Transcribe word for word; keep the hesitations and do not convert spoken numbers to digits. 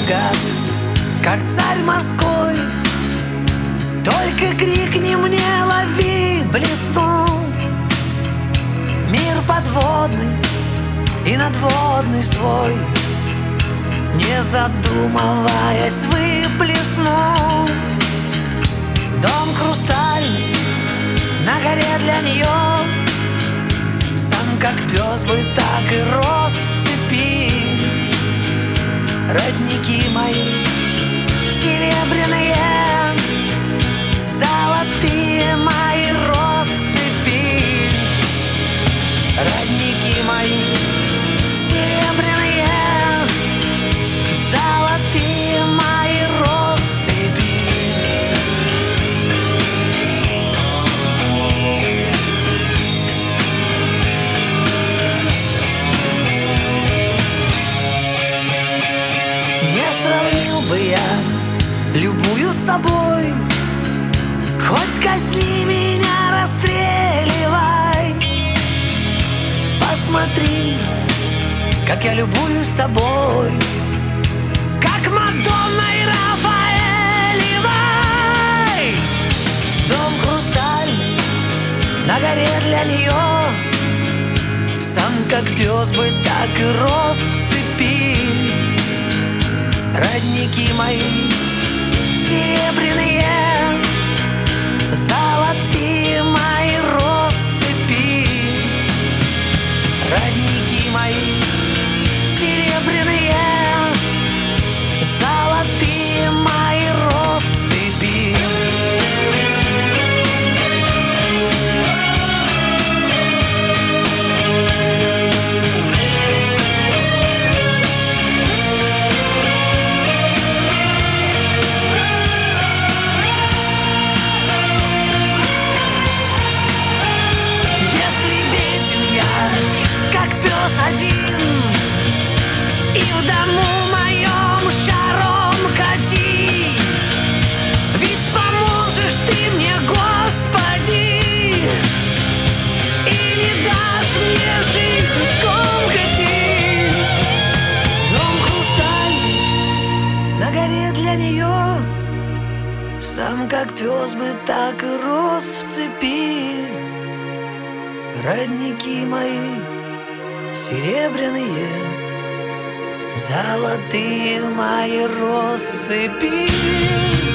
богат, как царь морской. Только крикни мне, лови, блеснул мир подводный и надводный свой. Не задумываясь, выплеснул. Дом хрустальный на горе для нее, сам как пес бы, так и рос в цепи. Родники мои серебряные, золотые мои россыпи. Родники мои серебряные, золотые мои россыпи. Не сравнил бы я любую с тобой, хоть казни меня, расстреливай. Посмотри, как я любуюсь тобой, как Мадонна и Рафаэлевой. Дом хрустальный на горе для нее, сам как пес бы, так и рос в цепи. Родники мои серебряные, золотые мои россыпи. Родники мои серебряные, золотые мои россыпи. Один, и в дому моем шаром кати, ведь поможешь ты мне, Господи, и не дашь мне жизнь скомкати. Дом хрустальный на горе для нее, сам как пес бы, так и рос в цепи. Родники мои серебряные, золотые мои россыпи.